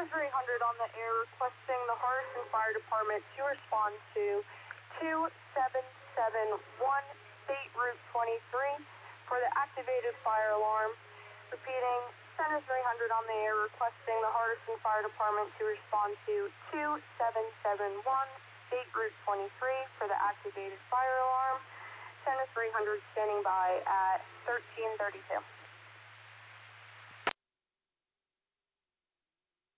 Center 300 on the air requesting the Hardison Fire Department to respond to 2771 State Route 23 for the activated fire alarm. Repeating, Center 300 on the air requesting the Hardison Fire Department to respond to 2771 State Route 23 for the activated fire alarm. Center 300 standing by at 1332.